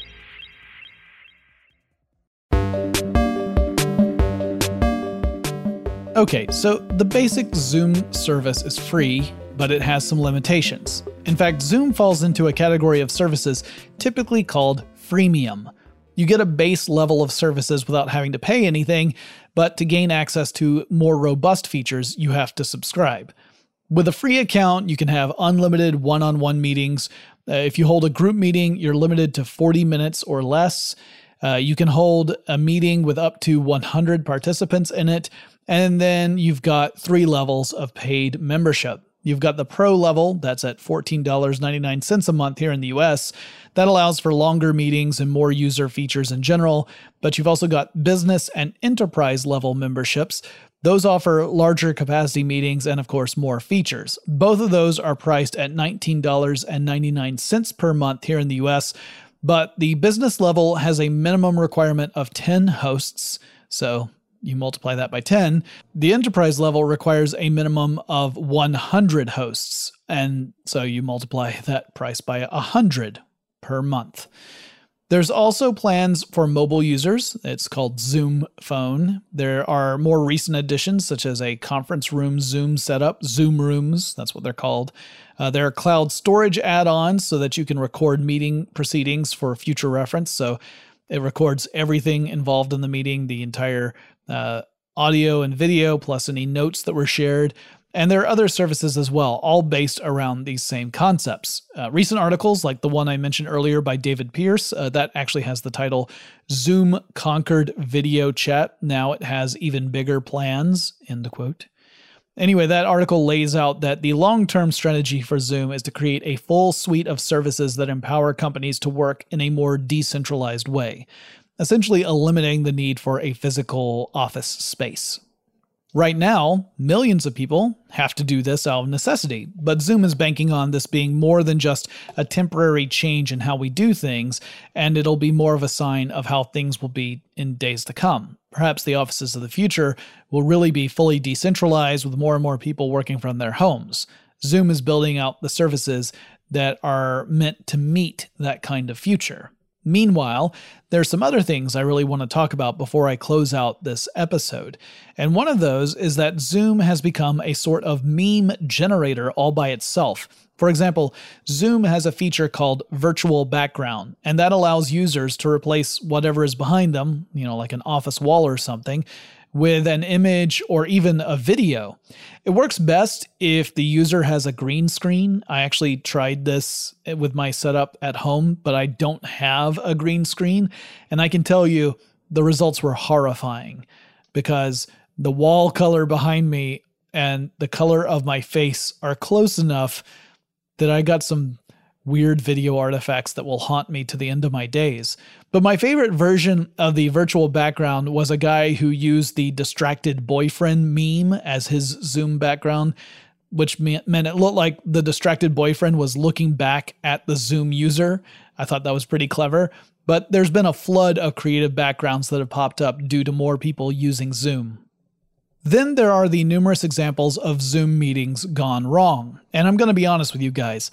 [SPEAKER 2] Okay, so the basic Zoom service is free, but it has some limitations. In fact, Zoom falls into a category of services typically called freemium. You get a base level of services without having to pay anything, but to gain access to more robust features, you have to subscribe. With a free account, you can have unlimited one-on-one meetings. Uh, if you hold a group meeting, you're limited to forty minutes or less. Uh, you can hold a meeting with up to one hundred participants in it. And then you've got three levels of paid membership. You've got the Pro level, that's at fourteen dollars and ninety-nine cents a month here in the U S. That allows for longer meetings and more user features in general. But you've also got Business and Enterprise level memberships. Those offer larger capacity meetings and, of course, more features. Both of those are priced at nineteen dollars and ninety-nine cents per month here in the U S, but the business level has a minimum requirement of ten hosts, so you multiply that by ten. The enterprise level requires a minimum of one hundred hosts, and so you multiply that price by one hundred per month. There's also plans for mobile users. It's called Zoom Phone. There are more recent additions, such as a conference room Zoom setup, Zoom Rooms, that's what they're called. Uh, there are cloud storage add-ons so that you can record meeting proceedings for future reference. So it records everything involved in the meeting, the entire uh, audio and video, plus any notes that were shared. And there are other services as well, all based around these same concepts. Uh, recent articles, like the one I mentioned earlier by David Pierce, uh, that actually has the title Zoom Conquered Video Chat. Now it has even bigger plans, end quote. Anyway, that article lays out that the long-term strategy for Zoom is to create a full suite of services that empower companies to work in a more decentralized way, essentially eliminating the need for a physical office space. Right now, millions of people have to do this out of necessity, but Zoom is banking on this being more than just a temporary change in how we do things, and it'll be more of a sign of how things will be in days to come. Perhaps the offices of the future will really be fully decentralized with more and more people working from their homes. Zoom is building out the services that are meant to meet that kind of future. Meanwhile, there's some other things I really want to talk about before I close out this episode. And one of those is that Zoom has become a sort of meme generator all by itself. For example, Zoom has a feature called Virtual Background, and that allows users to replace whatever is behind them, you know, like an office wall or something, with an image or even a video. It works best if the user has a green screen. I actually tried this with my setup at home, but I don't have a green screen. And I can tell you the results were horrifying because the wall color behind me and the color of my face are close enough that I got some weird video artifacts that will haunt me to the end of my days. But my favorite version of the virtual background was a guy who used the distracted boyfriend meme as his Zoom background, which meant it looked like the distracted boyfriend was looking back at the Zoom user. I thought that was pretty clever. But there's been a flood of creative backgrounds that have popped up due to more people using Zoom. Then there are the numerous examples of Zoom meetings gone wrong. And I'm going to be honest with you guys.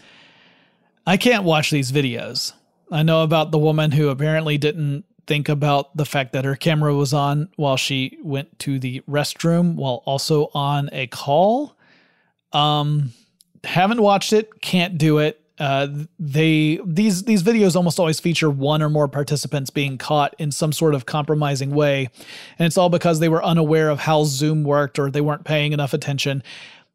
[SPEAKER 2] I can't watch these videos. I know about the woman who apparently didn't think about the fact that her camera was on while she went to the restroom while also on a call. Um, haven't watched it, can't do it. Uh, they these these videos almost always feature one or more participants being caught in some sort of compromising way, and it's all because they were unaware of how Zoom worked or they weren't paying enough attention.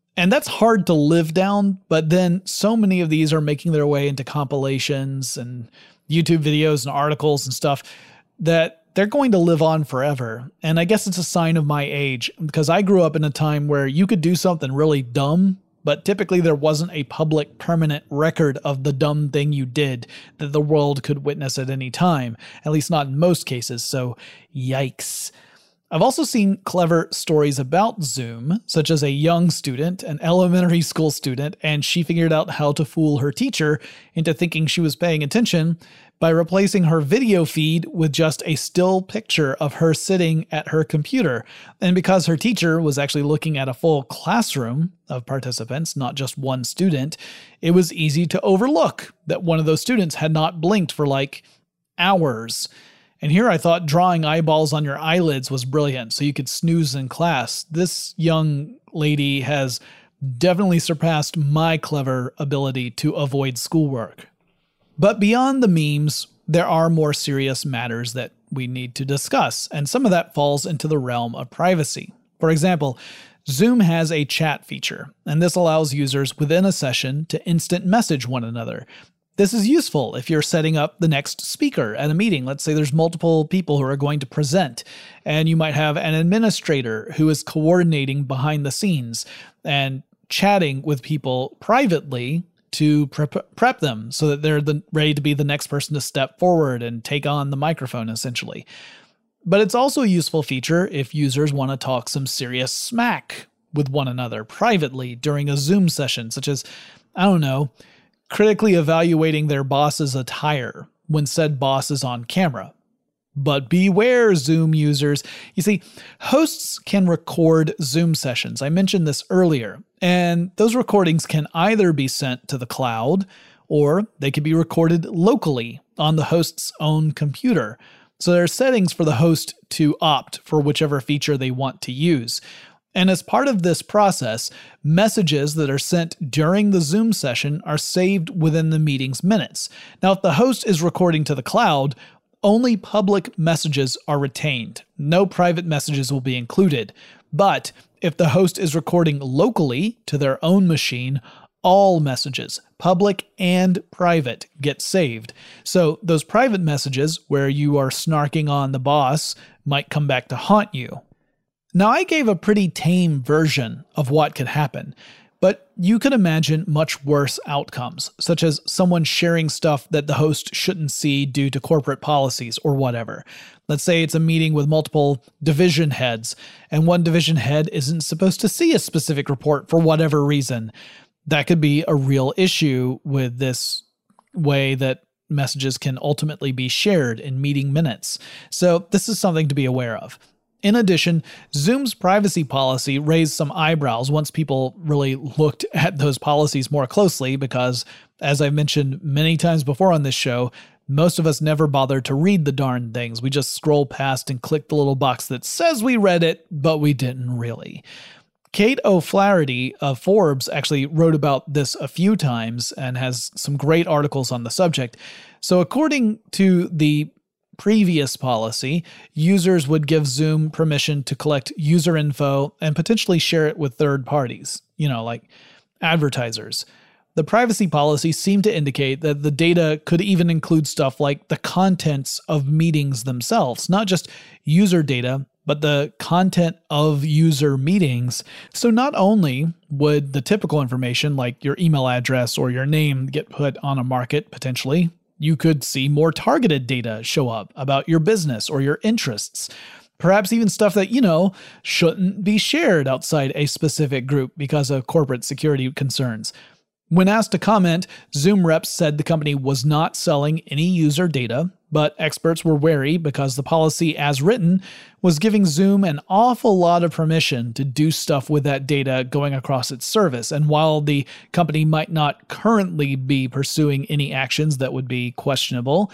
[SPEAKER 2] And that's hard to live down, but then so many of these are making their way into compilations and YouTube videos and articles and stuff that they're going to live on forever. And I guess it's a sign of my age, because I grew up in a time where you could do something really dumb, but typically there wasn't a public permanent record of the dumb thing you did that the world could witness at any time, at least not in most cases. So yikes. I've also seen clever stories about Zoom, such as a young student, an elementary school student, and she figured out how to fool her teacher into thinking she was paying attention by replacing her video feed with just a still picture of her sitting at her computer. And because her teacher was actually looking at a full classroom of participants, not just one student, it was easy to overlook that one of those students had not blinked for like hours. And here I thought drawing eyeballs on your eyelids was brilliant, so you could snooze in class. This young lady has definitely surpassed my clever ability to avoid schoolwork. But beyond the memes, there are more serious matters that we need to discuss, and some of that falls into the realm of privacy. For example, Zoom has a chat feature, and this allows users within a session to instant message one another. This is useful if you're setting up the next speaker at a meeting. Let's say there's multiple people who are going to present, and you might have an administrator who is coordinating behind the scenes and chatting with people privately to prep, prep them so that they're the, ready to be the next person to step forward and take on the microphone, essentially. But it's also a useful feature if users want to talk some serious smack with one another privately during a Zoom session, such as, I don't know, critically evaluating their boss's attire when said boss is on camera. But beware, Zoom users. You see, hosts can record Zoom sessions. I mentioned this earlier, and those recordings can either be sent to the cloud or they can be recorded locally on the host's own computer. So there are settings for the host to opt for whichever feature they want to use. And as part of this process, messages that are sent during the Zoom session are saved within the meeting's minutes. Now, if the host is recording to the cloud, only public messages are retained. No private messages will be included. But if the host is recording locally to their own machine, all messages, public and private, get saved. So those private messages where you are snarking on the boss might come back to haunt you. Now, I gave a pretty tame version of what could happen, but you could imagine much worse outcomes, such as someone sharing stuff that the host shouldn't see due to corporate policies or whatever. Let's say it's a meeting with multiple division heads, and one division head isn't supposed to see a specific report for whatever reason. That could be a real issue with this way that messages can ultimately be shared in meeting minutes. So this is something to be aware of. In addition, Zoom's privacy policy raised some eyebrows once people really looked at those policies more closely because, as I've mentioned many times before on this show, most of us never bother to read the darn things. We just scroll past and click the little box that says we read it, but we didn't really. Kate O'Flaherty of Forbes actually wrote about this a few times and has some great articles on the subject. So according to the previous policy, users would give Zoom permission to collect user info and potentially share it with third parties, you know, like advertisers. The privacy policy seemed to indicate that the data could even include stuff like the contents of meetings themselves, not just user data, but the content of user meetings. So not only would the typical information like your email address or your name get put on a market potentially, you could see more targeted data show up about your business or your interests. Perhaps even stuff that, you know, shouldn't be shared outside a specific group because of corporate security concerns. When asked to comment, Zoom reps said the company was not selling any user data, but experts were wary because the policy as written was giving Zoom an awful lot of permission to do stuff with that data going across its service. And while the company might not currently be pursuing any actions that would be questionable,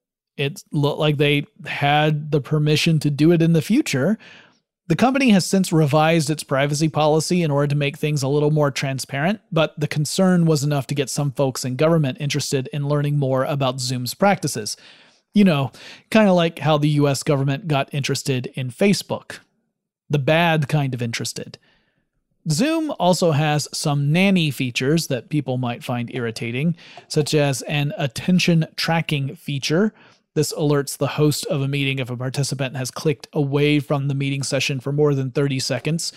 [SPEAKER 2] it looked like they had the permission to do it in the future. The company has since revised its privacy policy in order to make things a little more transparent, but the concern was enough to get some folks in government interested in learning more about Zoom's practices. You know, kind of like how the U S government got interested in Facebook. The bad kind of interested. Zoom also has some nanny features that people might find irritating, such as an attention tracking feature. This alerts the host of a meeting if a participant has clicked away from the meeting session for more than thirty seconds.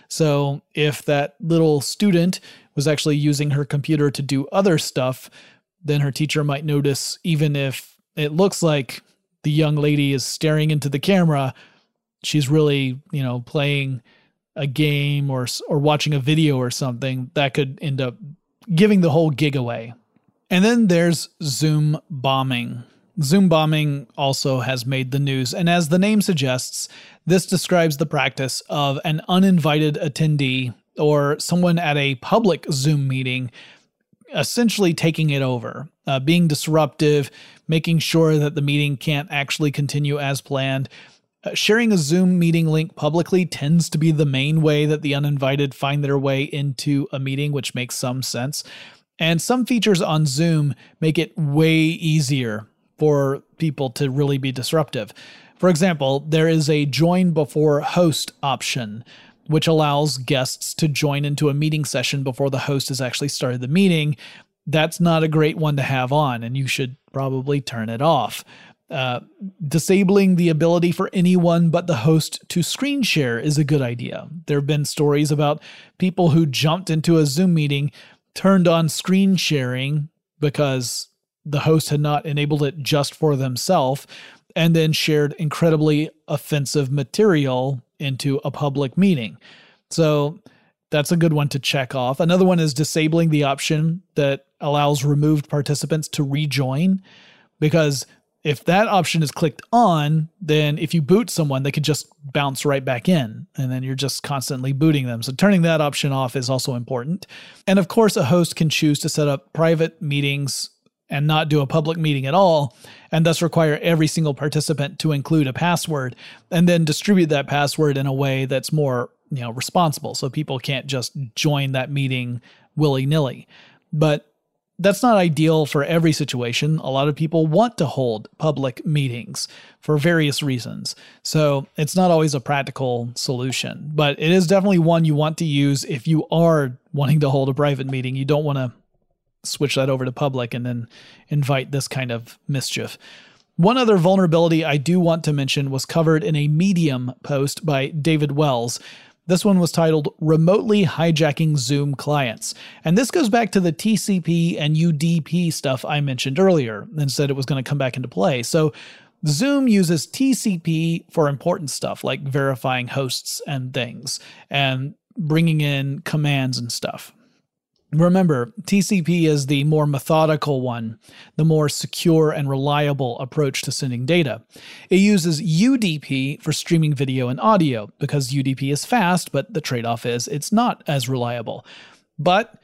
[SPEAKER 2] So if that little student was actually using her computer to do other stuff, then her teacher might notice, even if it looks like the young lady is staring into the camera, she's really, you know, playing a game or or watching a video or something. That could end up giving the whole gig away. And then there's Zoom bombing. Zoom bombing also has made the news, and as the name suggests, this describes the practice of an uninvited attendee or someone at a public Zoom meeting essentially taking it over, uh, being disruptive, making sure that the meeting can't actually continue as planned. Uh, sharing a Zoom meeting link publicly tends to be the main way that the uninvited find their way into a meeting, which makes some sense. And some features on Zoom make it way easier for people to really be disruptive. For example, there is a join before host option, which allows guests to join into a meeting session before the host has actually started the meeting. That's not a great one to have on, and you should probably turn it off. Uh, disabling the ability for anyone but the host to screen share is a good idea. There have been stories about people who jumped into a Zoom meeting, turned on screen sharing because the host had not enabled it just for themselves, and then shared incredibly offensive material into a public meeting. So that's a good one to check off. Another one is disabling the option that allows removed participants to rejoin, because if that option is clicked on, then if you boot someone, they could just bounce right back in, and then you're just constantly booting them. So turning that option off is also important. And of course, a host can choose to set up private meetings and not do a public meeting at all, and thus require every single participant to include a password, and then distribute that password in a way that's more, you know, responsible, so people can't just join that meeting willy-nilly. But that's not ideal for every situation. A lot of people want to hold public meetings for various reasons, so it's not always a practical solution. But it is definitely one you want to use if you are wanting to hold a private meeting. You don't want to switch that over to public and then invite this kind of mischief. One other vulnerability I do want to mention was covered in a Medium post by David Wells. This one was titled Remotely Hijacking Zoom Clients. And this goes back to the T C P and U D P stuff I mentioned earlier and said it was going to come back into play. So Zoom uses T C P for important stuff like verifying hosts and things and bringing in commands and stuff. Remember, T C P is the more methodical one, the more secure and reliable approach to sending data. It uses U D P for streaming video and audio because U D P is fast, but the trade-off is it's not as reliable. But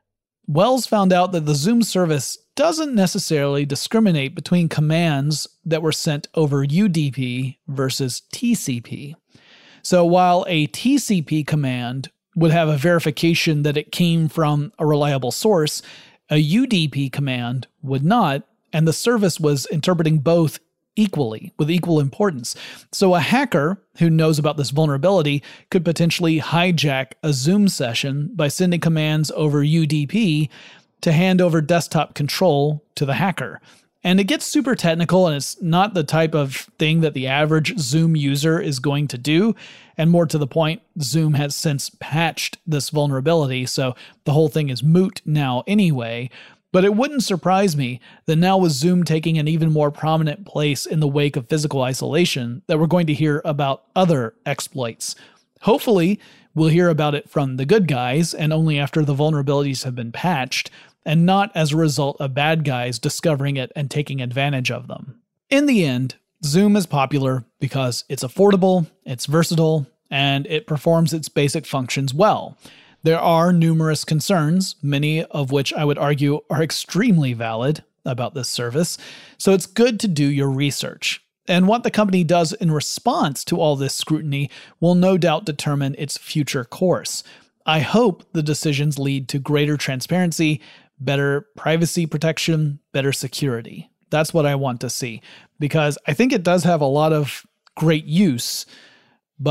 [SPEAKER 2] Wells found out that the Zoom service doesn't necessarily discriminate between commands that were sent over U D P versus T C P. So while a T C P command would have a verification that it came from a reliable source, a U D P command would not, and the service was interpreting both equally, with equal importance. So a hacker who knows about this vulnerability could potentially hijack a Zoom session by sending commands over U D P to hand over desktop control to the hacker. And it gets super technical, and it's not the type of thing that the average Zoom user is going to do. And more to the point, Zoom has since patched this vulnerability, so the whole thing is moot now anyway. But it wouldn't surprise me that now with Zoom taking an even more prominent place in the wake of physical isolation, that we're going to hear about other exploits. Hopefully, we'll hear about it from the good guys, and only after the vulnerabilities have been patched, and not as a result of bad guys discovering it and taking advantage of them. In the end, Zoom is popular because it's affordable, it's versatile, and it performs its basic functions well. There are numerous concerns, many of which I would argue are extremely valid about this service, so it's good to do your research. And what the company does in response to all this scrutiny will no doubt determine its future course. I hope the decisions lead to greater transparency, better privacy protection, better security. That's what I want to see, because I think it does have a lot of great use, but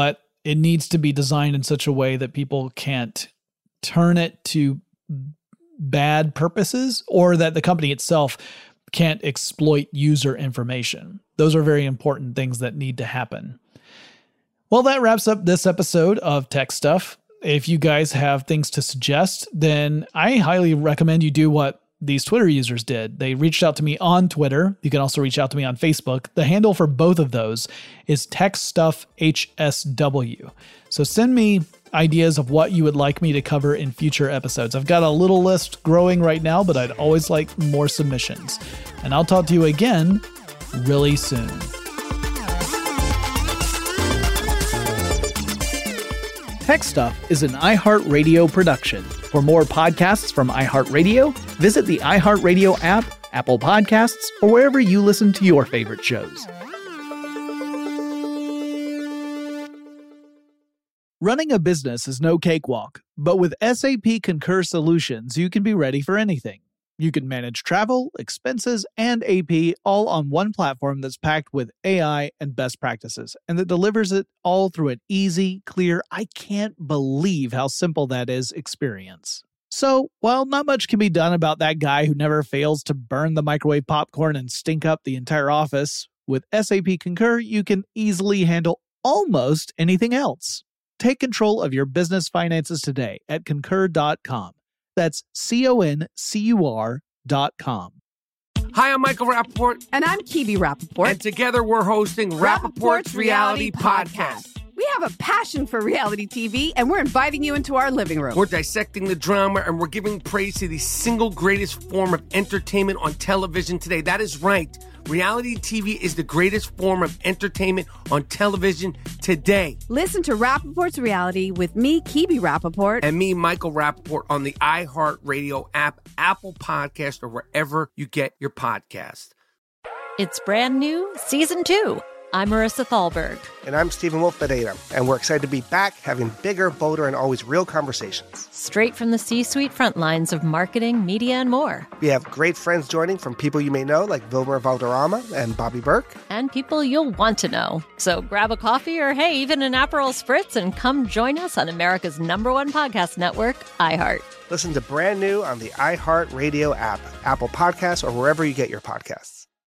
[SPEAKER 2] it needs to be designed in such a way that people can't turn it to bad purposes, or that the company itself can't exploit user information. Those are very important things that need to happen. Well, that wraps up this episode of Tech Stuff. If you guys have things to suggest, then I highly recommend you do what these Twitter users did. They reached out to me on Twitter. You can also reach out to me on Facebook. The handle for both of those is TechStuffHSW. So send me ideas of what you would like me to cover in future episodes. I've got a little list growing right now, but I'd always like more submissions. And I'll talk to you again really soon.
[SPEAKER 9] Tech Stuff is an iHeartRadio production. For more podcasts from iHeartRadio, visit the iHeartRadio app, Apple Podcasts, or wherever you listen to your favorite shows. Running a business is no cakewalk, but with S A P Concur Solutions, you can be ready for anything. You can manage travel, expenses, and A P all on one platform that's packed with A I and best practices, and that delivers it all through an easy, clear, I can't believe how simple that is experience. So, while not much can be done about that guy who never fails to burn the microwave popcorn and stink up the entire office, with S A P Concur, you can easily handle almost anything else. Take control of your business finances today at concur dot com. That's C O N C U R dot com.
[SPEAKER 4] Hi, I'm Michael Rappaport.
[SPEAKER 10] And I'm Kibi Rappaport.
[SPEAKER 4] And together we're hosting Rappaport's, Rappaport's Reality, Reality Podcast.
[SPEAKER 10] Podcast. We have a passion for reality T V, and we're inviting you into our living room.
[SPEAKER 4] We're dissecting the drama, and we're giving praise to the single greatest form of entertainment on television today. That is right. Reality T V is the greatest form of entertainment on television today.
[SPEAKER 10] Listen to Rappaport's Reality with me, Kibi Rappaport.
[SPEAKER 4] And me, Michael Rappaport, on the iHeartRadio app, Apple Podcast, or wherever you get your podcast.
[SPEAKER 11] It's brand new, season two. I'm Marissa Thalberg.
[SPEAKER 12] And I'm Stephen Wolf Pereira. And we're excited to be back having bigger, bolder, and always real conversations.
[SPEAKER 11] Straight from the C-suite front lines of marketing, media, and more.
[SPEAKER 12] We have great friends joining from people you may know, like Vilmer Valderrama and Bobby Burke.
[SPEAKER 11] And people you'll want to know. So grab a coffee or, hey, even an Aperol Spritz and come join us on America's number one podcast network, iHeart.
[SPEAKER 12] Listen to brand new on the iHeartRadio app, Apple Podcasts, or wherever you get your podcasts.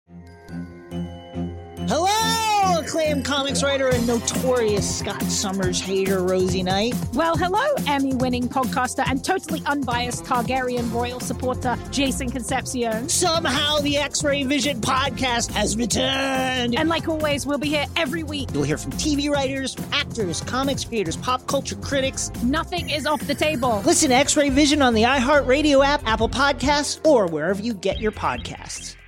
[SPEAKER 7] Hello, acclaimed comics writer and notorious Scott Summers hater, Rosie Knight.
[SPEAKER 8] Well, hello, Emmy-winning podcaster and totally unbiased Targaryen royal supporter, Jason Concepcion.
[SPEAKER 7] Somehow the X-Ray Vision podcast has returned.
[SPEAKER 8] And like always, we'll be here every week.
[SPEAKER 7] You'll hear from T V writers, actors, comics creators, pop culture critics.
[SPEAKER 8] Nothing is off the table.
[SPEAKER 7] Listen to X-Ray Vision on the iHeartRadio app, Apple Podcasts, or wherever you get your podcasts.